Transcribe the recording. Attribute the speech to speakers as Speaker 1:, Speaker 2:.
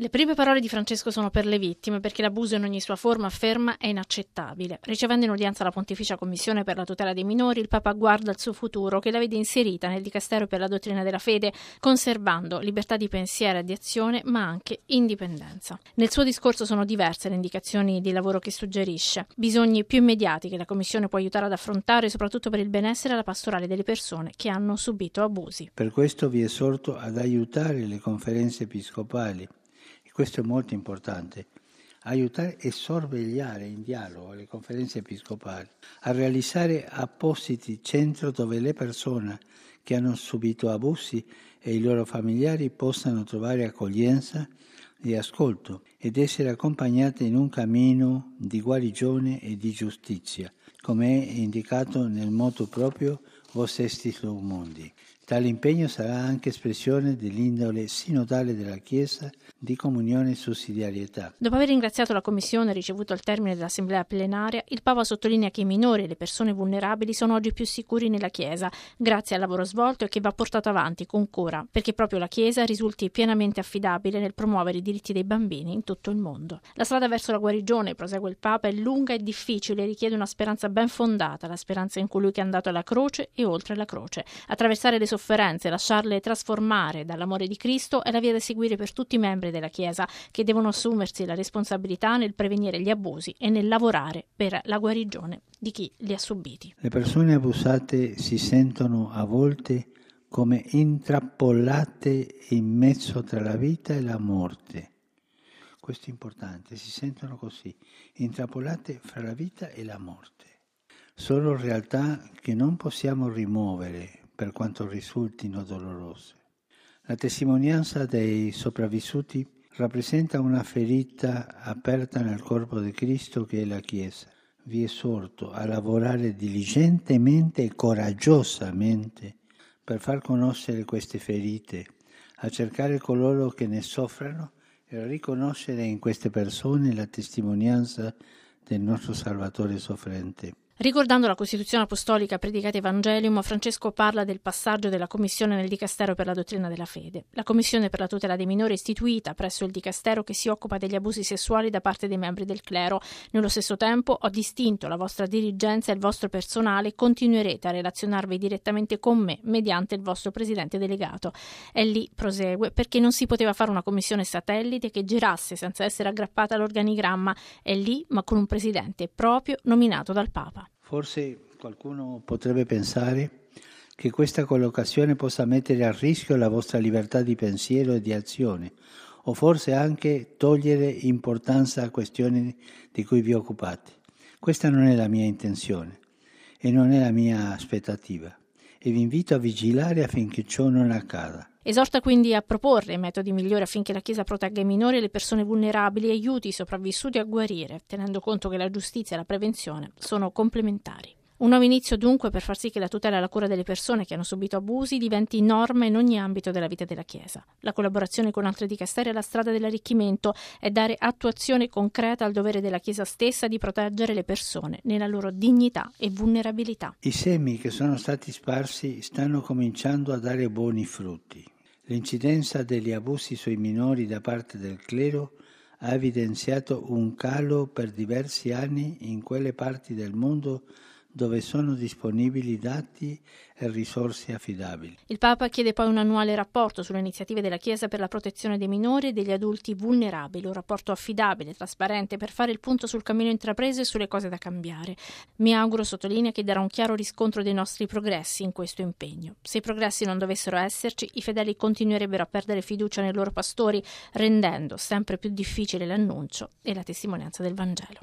Speaker 1: Le prime parole di Francesco sono per le vittime, perché l'abuso in ogni sua forma, afferma, è inaccettabile. Ricevendo in udienza la Pontificia Commissione per la tutela dei minori, il Papa guarda al suo futuro, che la vede inserita nel Dicastero per la dottrina della fede, conservando libertà di pensiero e di azione, ma anche indipendenza. Nel suo discorso sono diverse le indicazioni di lavoro che suggerisce, bisogni più immediati che la Commissione può aiutare ad affrontare, soprattutto per il benessere e la pastorale delle persone che hanno subito abusi.
Speaker 2: Per questo vi esorto ad aiutare le conferenze episcopali. Questo è molto importante, aiutare e sorvegliare in dialogo le conferenze episcopali, a realizzare appositi centri dove le persone che hanno subito abusi e i loro familiari possano trovare accoglienza e ascolto ed essere accompagnate in un cammino di guarigione e di giustizia, come è indicato nel motto proprio Vos estis lux mundi. Tale impegno sarà anche espressione dell'indole sinodale della Chiesa di comunione e sussidiarietà.
Speaker 1: Dopo aver ringraziato la Commissione ricevuto al termine dell'Assemblea plenaria, il Papa sottolinea che i minori e le persone vulnerabili sono oggi più sicuri nella Chiesa, grazie al lavoro svolto e che va portato avanti con cura, perché proprio la Chiesa risulti pienamente affidabile nel promuovere i diritti dei bambini in tutto il mondo. La strada verso la guarigione, prosegue il Papa, è lunga e difficile e richiede una speranza ben fondata, la speranza in colui che è andato alla croce e oltre la croce. Attraversare le sofferenze, lasciarle trasformare dall'amore di Cristo è la via da seguire per tutti i membri della Chiesa, che devono assumersi la responsabilità nel prevenire gli abusi e nel lavorare per la guarigione di chi li ha subiti.
Speaker 2: Le persone abusate si sentono a volte come intrappolate in mezzo tra la vita e la morte. Questo è importante, si sentono così, intrappolate fra la vita e la morte. Sono realtà che non possiamo rimuovere per quanto risultino dolorose. La testimonianza dei sopravvissuti rappresenta una ferita aperta nel corpo di Cristo che è la Chiesa. Vi esorto a lavorare diligentemente e coraggiosamente per far conoscere queste ferite, a cercare coloro che ne soffrano e a riconoscere in queste persone la testimonianza del nostro Salvatore soffrente.
Speaker 1: Ricordando la Costituzione Apostolica Predicate Evangelium, Francesco parla del passaggio della Commissione nel Dicastero per la dottrina della fede. La Commissione per la tutela dei minori è istituita presso il Dicastero che si occupa degli abusi sessuali da parte dei membri del clero. Nello stesso tempo ho distinto la vostra dirigenza e il vostro personale e continuerete a relazionarvi direttamente con me mediante il vostro presidente delegato. E lì, prosegue, perché non si poteva fare una commissione satellite che girasse senza essere aggrappata all'organigramma. È lì, ma con un presidente proprio nominato dal Papa.
Speaker 2: Forse qualcuno potrebbe pensare che questa collocazione possa mettere a rischio la vostra libertà di pensiero e di azione, o forse anche togliere importanza a questioni di cui vi occupate. Questa non è la mia intenzione e non è la mia aspettativa, e vi invito a vigilare affinché ciò non accada.
Speaker 1: Esorta quindi a proporre metodi migliori affinché la Chiesa protegga i minori e le persone vulnerabili e aiuti i sopravvissuti a guarire, tenendo conto che la giustizia e la prevenzione sono complementari. Un nuovo inizio dunque per far sì che la tutela e la cura delle persone che hanno subito abusi diventi norma in ogni ambito della vita della Chiesa. La collaborazione con altri dicasteri è la strada dell'arricchimento e dare attuazione concreta al dovere della Chiesa stessa di proteggere le persone nella loro dignità e vulnerabilità.
Speaker 2: I semi che sono stati sparsi stanno cominciando a dare buoni frutti. L'incidenza degli abusi sui minori da parte del clero ha evidenziato un calo per diversi anni in quelle parti del mondo dove sono disponibili dati e risorse affidabili.
Speaker 1: Il Papa chiede poi un annuale rapporto sulle iniziative della Chiesa per la protezione dei minori e degli adulti vulnerabili, un rapporto affidabile, trasparente, per fare il punto sul cammino intrapreso e sulle cose da cambiare. Mi auguro, sottolinea, che darà un chiaro riscontro dei nostri progressi in questo impegno. Se i progressi non dovessero esserci, i fedeli continuerebbero a perdere fiducia nei loro pastori, rendendo sempre più difficile l'annuncio e la testimonianza del Vangelo.